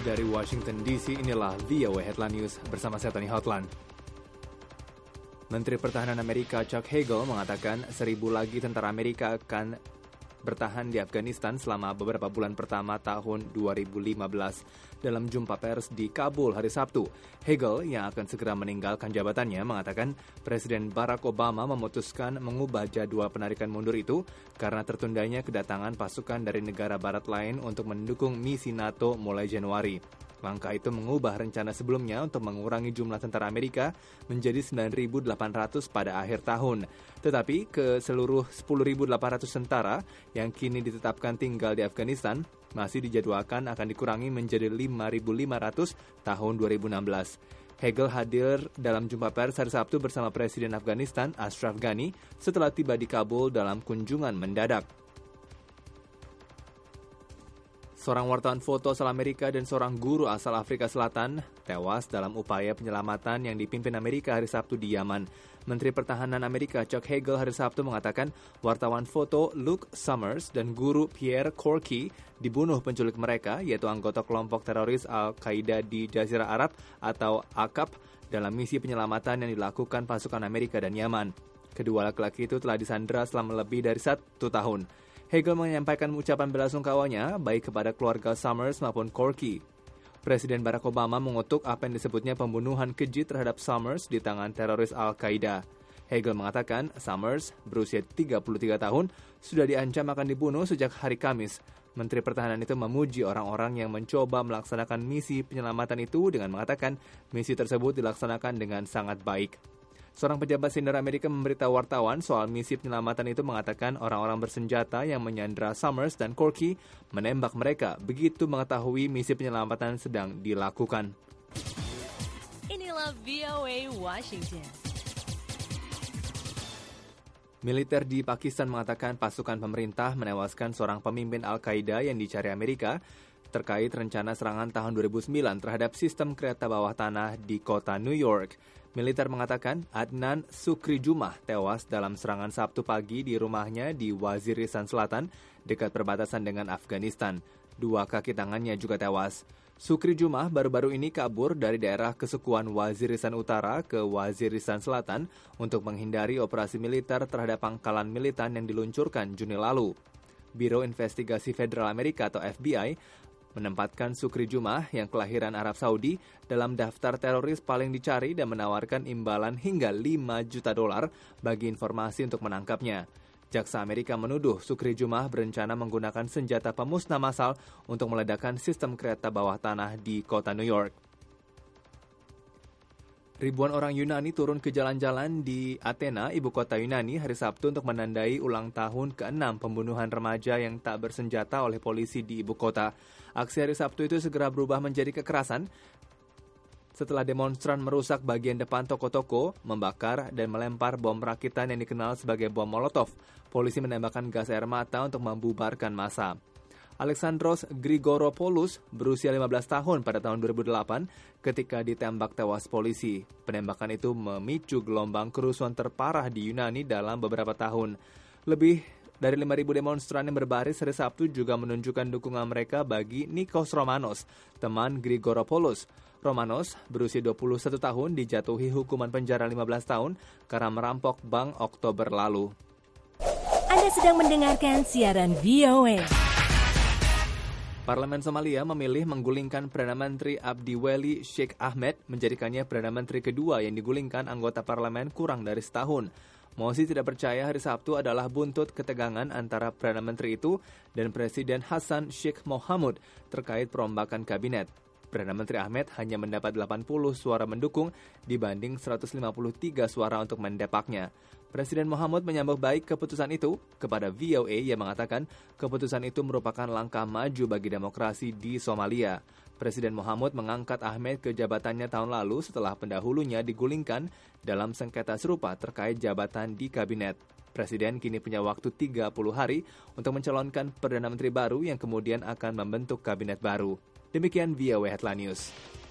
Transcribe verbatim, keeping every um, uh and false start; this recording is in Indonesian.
Dari Washington D C, inilah V O A Headline News bersama saya Tony Hotland. Menteri Pertahanan Amerika Chuck Hagel mengatakan seribu lagi tentara Amerika akan bertahan di Afghanistan selama beberapa bulan pertama tahun dua ribu lima belas. Dalam jumpa pers di Kabul hari Sabtu, Hagel yang akan segera meninggalkan jabatannya mengatakan Presiden Barack Obama memutuskan mengubah jadwal penarikan mundur itu karena tertundanya kedatangan pasukan dari negara barat lain untuk mendukung misi NATO mulai Januari. Langkah itu mengubah rencana sebelumnya untuk mengurangi jumlah tentara Amerika menjadi sembilan ribu delapan ratus pada akhir tahun. Tetapi ke seluruh sepuluh ribu delapan ratus tentara yang kini ditetapkan tinggal di Afghanistan masih dijadwalkan akan dikurangi menjadi lima ribu lima ratus tahun dua ribu enam belas. Hagel hadir dalam jumpa pers hari Sabtu bersama Presiden Afghanistan Ashraf Ghani setelah tiba di Kabul dalam kunjungan mendadak. Seorang wartawan foto asal Amerika dan seorang guru asal Afrika Selatan tewas dalam upaya penyelamatan yang dipimpin Amerika hari Sabtu di Yaman. Menteri Pertahanan Amerika Chuck Hagel hari Sabtu mengatakan wartawan foto Luke Summers dan guru Pierre Corky dibunuh penculik mereka, yaitu anggota kelompok teroris Al-Qaeda di Jazirah Arab atau A Q A P dalam misi penyelamatan yang dilakukan pasukan Amerika dan Yaman. Kedua laki-laki itu telah disandera selama lebih dari satu tahun. Hagel menyampaikan ucapan belasungkawanya baik kepada keluarga Summers maupun Corky. Presiden Barack Obama mengutuk apa yang disebutnya pembunuhan keji terhadap Summers di tangan teroris Al-Qaeda. Hagel mengatakan Summers, berusia tiga puluh tiga tahun, sudah diancam akan dibunuh sejak hari Kamis. Menteri Pertahanan itu memuji orang-orang yang mencoba melaksanakan misi penyelamatan itu dengan mengatakan misi tersebut dilaksanakan dengan sangat baik. Seorang pejabat senior Amerika memberitahu wartawan soal misi penyelamatan itu mengatakan orang-orang bersenjata yang menyandera Summers dan Corky menembak mereka begitu mengetahui misi penyelamatan sedang dilakukan. Inilah V O A Washington. Militer di Pakistan mengatakan pasukan pemerintah menewaskan seorang pemimpin Al-Qaeda yang dicari Amerika terkait rencana serangan tahun dua ribu sembilan terhadap sistem kereta bawah tanah di kota New York. Militer mengatakan Adnan Sukrijumah tewas dalam serangan Sabtu pagi di rumahnya di Waziristan Selatan dekat perbatasan dengan Afghanistan. Dua kaki tangannya juga tewas. Sukrijumah baru-baru ini kabur dari daerah kesukuan Waziristan Utara ke Waziristan Selatan untuk menghindari operasi militer terhadap pangkalan militan yang diluncurkan Juni lalu. Biro Investigasi Federal Amerika atau F B I menempatkan Sukrijumah yang kelahiran Arab Saudi dalam daftar teroris paling dicari dan menawarkan imbalan hingga lima juta dolar bagi informasi untuk menangkapnya. Jaksa Amerika menuduh Sukrijumah berencana menggunakan senjata pemusnah massal untuk meledakkan sistem kereta bawah tanah di kota New York. Ribuan orang Yunani turun ke jalan-jalan di Athena, ibu kota Yunani, hari Sabtu untuk menandai ulang tahun keenam pembunuhan remaja yang tak bersenjata oleh polisi di ibu kota. Aksi hari Sabtu itu segera berubah menjadi kekerasan setelah demonstran merusak bagian depan toko-toko, membakar dan melempar bom rakitan yang dikenal sebagai bom Molotov. Polisi menembakkan gas air mata untuk membubarkan massa. Alexandros Grigoropoulos berusia lima belas tahun pada tahun dua ribu delapan ketika ditembak tewas polisi. Penembakan itu memicu gelombang kerusuhan terparah di Yunani dalam beberapa tahun. Lebih dari lima ribu demonstran yang berbaris hari Sabtu juga menunjukkan dukungan mereka bagi Nikos Romanos, teman Grigoropoulos. Romanos berusia dua puluh satu tahun dijatuhi hukuman penjara lima belas tahun karena merampok bank Oktober lalu. Anda sedang mendengarkan siaran V O A. Parlemen Somalia memilih menggulingkan Perdana Menteri Abdiweli Sheikh Ahmed, menjadikannya Perdana Menteri kedua yang digulingkan anggota parlemen kurang dari setahun. Mosi tidak percaya hari Sabtu adalah buntut ketegangan antara Perdana Menteri itu dan Presiden Hassan Sheikh Mohamud terkait perombakan kabinet. Perdana Menteri Ahmed hanya mendapat delapan puluh suara mendukung dibanding seratus lima puluh tiga suara untuk mendepaknya. Presiden Mohamud menyambut baik keputusan itu. Kepada V O A yang mengatakan keputusan itu merupakan langkah maju bagi demokrasi di Somalia. Presiden Mohamud mengangkat Ahmed ke jabatannya tahun lalu setelah pendahulunya digulingkan dalam sengketa serupa terkait jabatan di kabinet. Presiden kini punya waktu tiga puluh hari untuk mencalonkan Perdana Menteri baru yang kemudian akan membentuk kabinet baru. Demikian V O A Headline News.